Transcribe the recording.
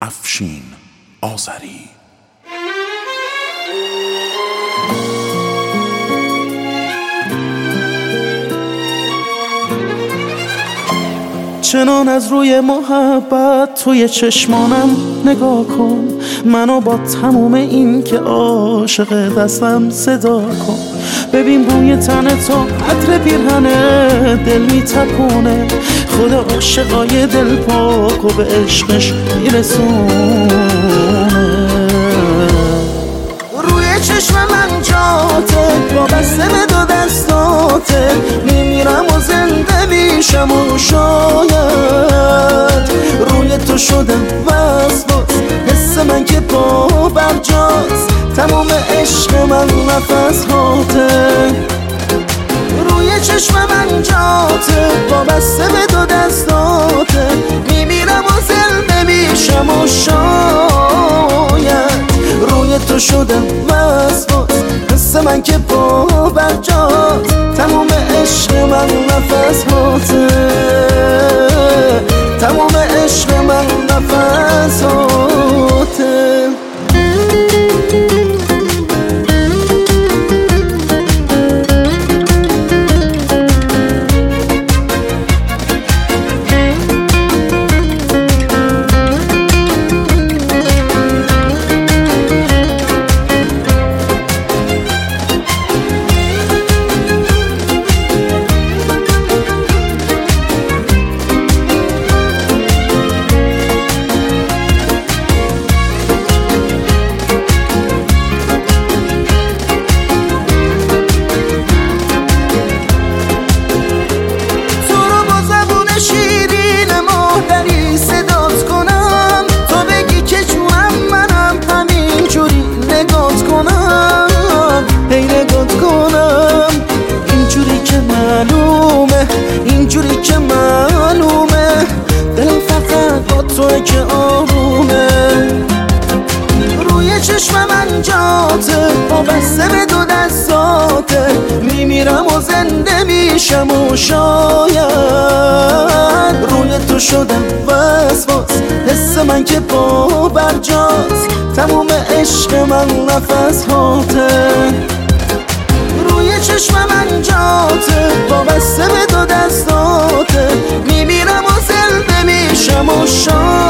افشین آذری. چنان از روی محبت توی چشمانم نگاه کن، منو با تموم این که عاشق دستم صدا کن. ببین بوی تن تو عطر پیرهنه دل میتپونه، خدا عاشقای دل پاک و به عشقش میرسونه. روی چشم من جاته وابسته به دو دستاته، میمیرم و زنده میشم و شاید روی تو شدم وسواس، حس من که پا برجاست، تمام عشق من نفس هاته. روی چشم من جاته وابسته به دو دستاته، میمیرم و زنده میشم و شاید روی تو شدم وسواس، حس من که پا برجاست، تمام عشق من نفس هاته، تمام عشق من نفس هاته. اینجوری که معلومه دلم فقط با توی که آرومه. روی چشم من جاته وابسته به دو دستاته، میمیرم و زنده میشم و شاید روی تو شدم وسواس، حس من که پا برجاست، تموم عشق من نفس هاته. روی چشم من جاته وابسته به دو دستاته، میمیرم و زنده میشم و شاید